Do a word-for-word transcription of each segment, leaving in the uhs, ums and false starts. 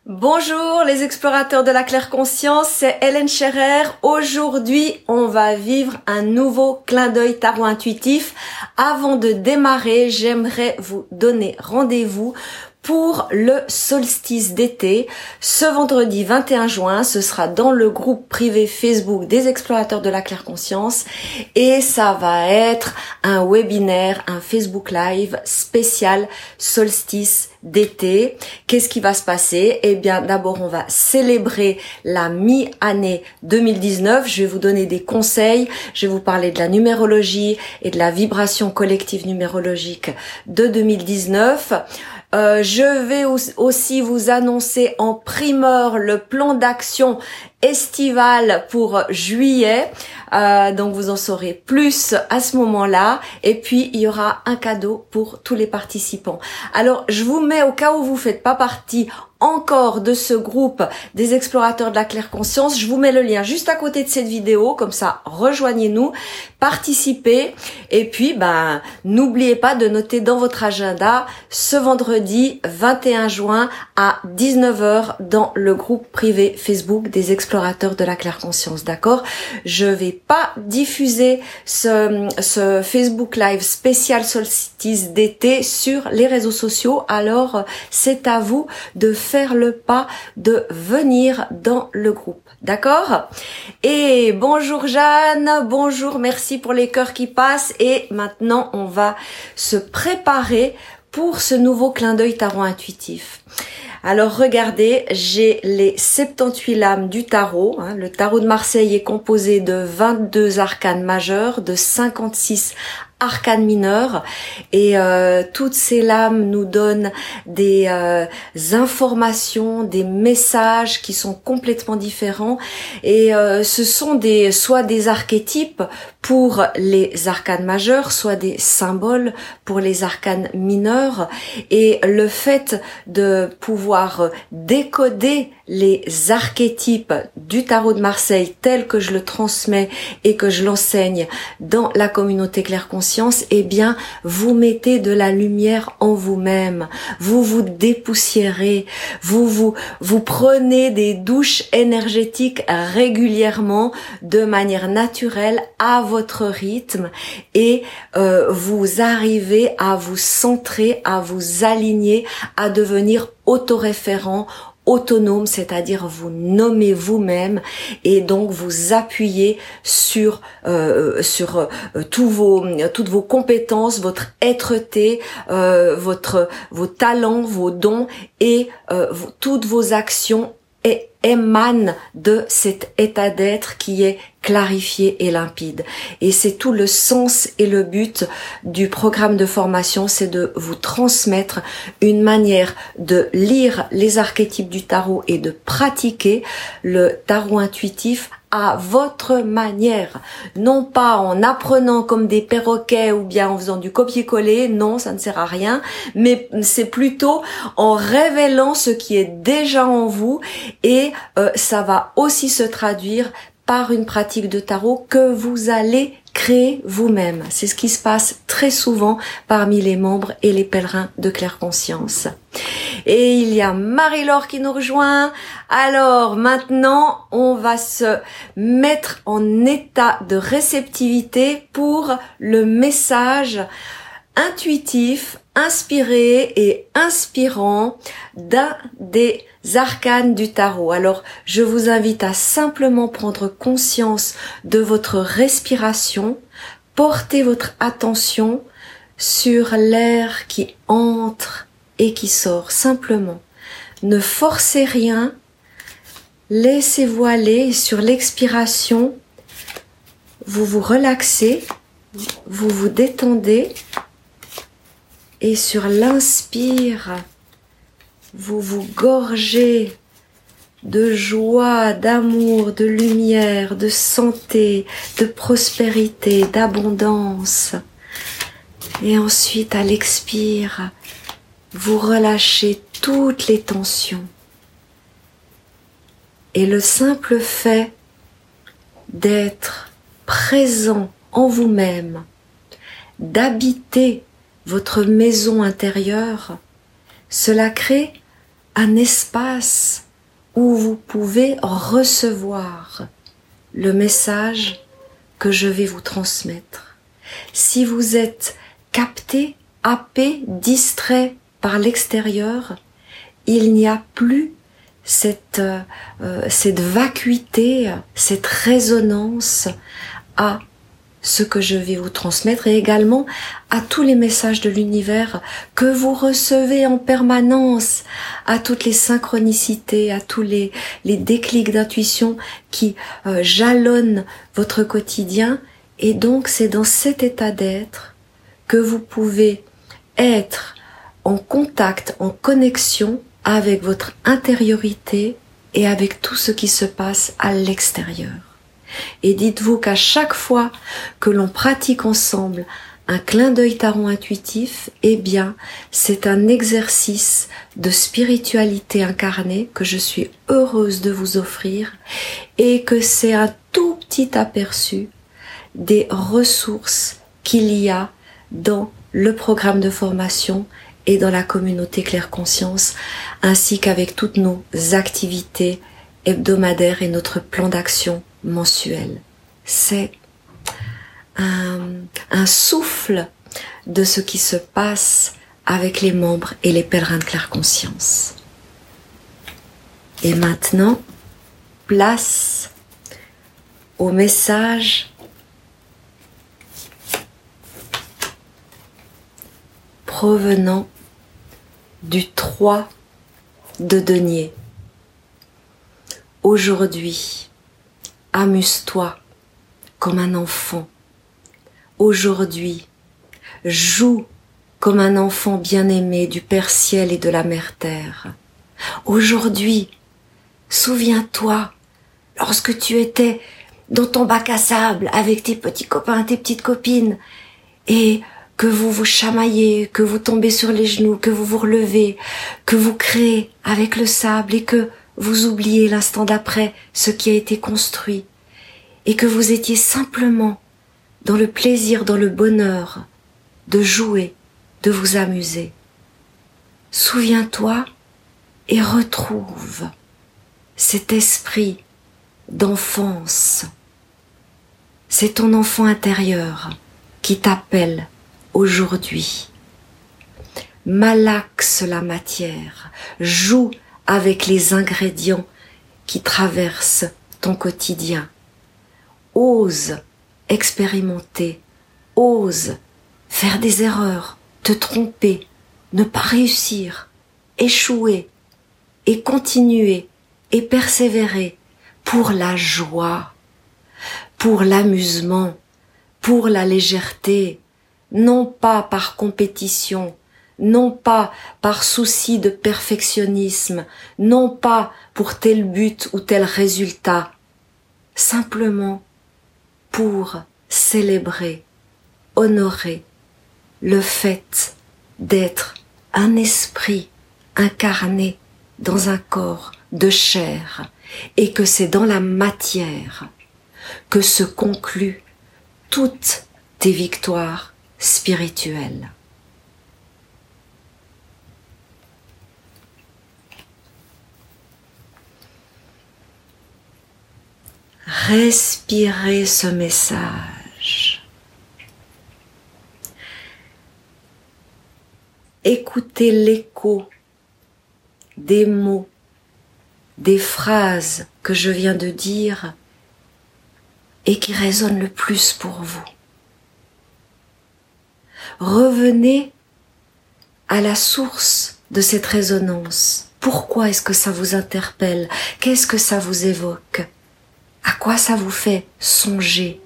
Bonjour les explorateurs de la claire conscience, c'est Hélène Scherer. Aujourd'hui, on va vivre un nouveau clin d'œil tarot intuitif. Avant de démarrer, j'aimerais vous donner rendez-vous pour le solstice d'été. Ce vendredi vingt et un juin, ce sera dans le groupe privé Facebook des explorateurs de la claire conscience et ça va être un webinaire, un Facebook Live spécial solstice d'été. Qu'est-ce qui va se passer? Eh bien, d'abord, on va célébrer la mi-année deux mille dix-neuf. Je vais vous donner des conseils. Je vais vous parler de la numérologie et de la vibration collective numérologique de deux mille dix-neuf. Euh, je vais aussi vous annoncer en primeur le plan d'action estival pour juillet. Euh, donc vous en saurez plus à ce moment-là. Et puis il y aura un cadeau pour tous les participants. Alors je vous mets, au cas où vous faites pas partie encore de ce groupe des explorateurs de la claire conscience, je vous mets le lien juste à côté de cette vidéo, comme ça rejoignez-nous, participez et puis ben n'oubliez pas de noter dans votre agenda ce vendredi vingt et un juin à dix-neuf heures dans le groupe privé Facebook des explorateurs de la claire conscience, d'accord? Je vais pas diffuser ce, ce Facebook Live spécial solstice d'été sur les réseaux sociaux, alors c'est à vous de faire le pas de venir dans le groupe, d'accord? Et bonjour Jeanne, bonjour, merci pour les cœurs qui passent et maintenant on va se préparer pour ce nouveau clin d'œil tarot intuitif. Alors regardez, j'ai les soixante-dix-huit lames du tarot. Hein. Le tarot de Marseille est composé de vingt-deux arcanes majeures, de cinquante-six arcanes mineures et euh, toutes ces lames nous donnent des euh, informations, des messages qui sont complètement différents et euh, ce sont des soit des archétypes pour les arcanes majeures, soit des symboles pour les arcanes mineures et le fait de pouvoir décoder les archétypes du tarot de Marseille tel que je le transmets et que je l'enseigne dans la communauté claire conscience, eh bien vous mettez de la lumière en vous-même, vous vous dépoussiérez, vous vous vous prenez des douches énergétiques régulièrement de manière naturelle à votre rythme et euh, vous arrivez à vous centrer, à vous aligner, à devenir autoréférent, autonome, c'est-à-dire vous nommez vous-même et donc vous appuyez sur euh, sur euh, tous vos toutes vos compétences, votre être-té, euh, votre vos talents, vos dons et euh, vos, toutes vos actions et émanent de cet état d'être qui est clarifié et limpide. Et c'est tout le sens et le but du programme de formation, c'est de vous transmettre une manière de lire les archétypes du tarot et de pratiquer le tarot intuitif à votre manière, non pas en apprenant comme des perroquets ou bien en faisant du copier-coller, non, ça ne sert à rien, mais c'est plutôt en révélant ce qui est déjà en vous et euh, ça va aussi se traduire par une pratique de tarot que vous allez créer vous-même. C'est ce qui se passe très souvent parmi les membres et les pèlerins de claire conscience. Et il y a Marie-Laure qui nous rejoint. Alors maintenant, on va se mettre en état de réceptivité pour le message intuitif, inspiré et inspirant d'un des arcanes du tarot. Alors, je vous invite à simplement prendre conscience de votre respiration, portez votre attention sur l'air qui entre et qui sort, simplement. Ne forcez rien, laissez-vous aller et sur l'expiration, vous vous relaxez, vous vous détendez et sur l'inspire, vous vous gorgez de joie, d'amour, de lumière, de santé, de prospérité, d'abondance. Et ensuite, à l'expire, vous relâchez toutes les tensions. Et le simple fait d'être présent en vous-même, d'habiter votre maison intérieure, cela crée un espace où vous pouvez recevoir le message que je vais vous transmettre. Si vous êtes capté, happé, distrait par l'extérieur, il n'y a plus cette, euh, cette vacuité, cette résonance à ce que je vais vous transmettre et également à tous les messages de l'univers que vous recevez en permanence, à toutes les synchronicités, à tous les, les déclics d'intuition qui euh, jalonnent votre quotidien. Et donc c'est dans cet état d'être que vous pouvez être en contact, en connexion avec votre intériorité et avec tout ce qui se passe à l'extérieur. Et dites-vous qu'à chaque fois que l'on pratique ensemble un clin d'œil tarot intuitif, eh bien, c'est un exercice de spiritualité incarnée que je suis heureuse de vous offrir et que c'est un tout petit aperçu des ressources qu'il y a dans le programme de formation et dans la communauté Claire Conscience, ainsi qu'avec toutes nos activités hebdomadaires et notre plan d'action mensuel. C'est un, un souffle de ce qui se passe avec les membres et les pèlerins de Claire Conscience. Et maintenant, place au message provenant du trois de denier. Aujourd'hui, amuse-toi comme un enfant. Aujourd'hui, joue comme un enfant bien-aimé du Père Ciel et de la Mère Terre. Aujourd'hui, souviens-toi, lorsque tu étais dans ton bac à sable avec tes petits copains, tes petites copines, et que vous vous chamaillez, que vous tombez sur les genoux, que vous vous relevez, que vous créez avec le sable et que vous oubliez l'instant d'après ce qui a été construit et que vous étiez simplement dans le plaisir, dans le bonheur de jouer, de vous amuser. Souviens-toi et retrouve cet esprit d'enfance. C'est ton enfant intérieur qui t'appelle aujourd'hui. Malaxe la matière, joue avec les ingrédients qui traversent ton quotidien. Ose expérimenter, ose faire des erreurs, te tromper, ne pas réussir, échouer et continuer et persévérer pour la joie, pour l'amusement, pour la légèreté, non pas par compétition, non pas par souci de perfectionnisme, non pas pour tel but ou tel résultat, simplement pour célébrer, honorer le fait d'être un esprit incarné dans un corps de chair et que c'est dans la matière que se concluent toutes tes victoires spirituelles. Respirez ce message. Écoutez l'écho des mots, des phrases que je viens de dire et qui résonnent le plus pour vous. Revenez à la source de cette résonance. Pourquoi est-ce que ça vous interpelle? Qu'est-ce que ça vous évoque? À quoi ça vous fait songer?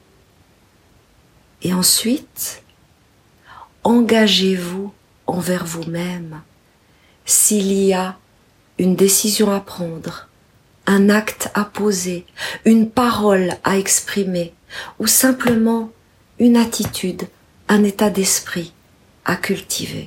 Et ensuite, engagez-vous envers vous-même. S'il y a une décision à prendre, un acte à poser, une parole à exprimer, ou simplement une attitude, un état d'esprit à cultiver.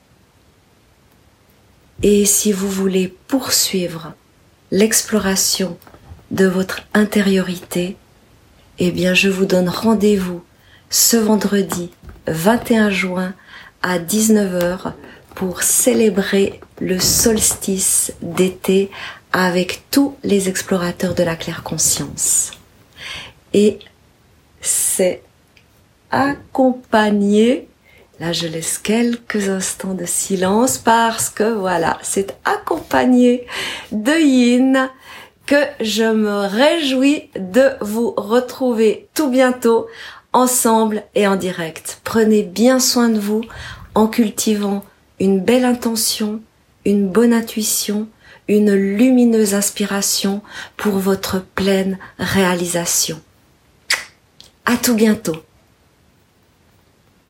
Et si vous voulez poursuivre l'exploration de votre intériorité, eh bien je vous donne rendez-vous ce vendredi vingt et un juin à dix-neuf heures pour célébrer le solstice d'été avec tous les explorateurs de la claire conscience. Et c'est accompagné, là je laisse quelques instants de silence parce que voilà, c'est accompagné de yin que je me réjouis de vous retrouver tout bientôt ensemble et en direct. Prenez bien soin de vous en cultivant une belle intention, une bonne intuition, une lumineuse inspiration pour votre pleine réalisation. À tout bientôt.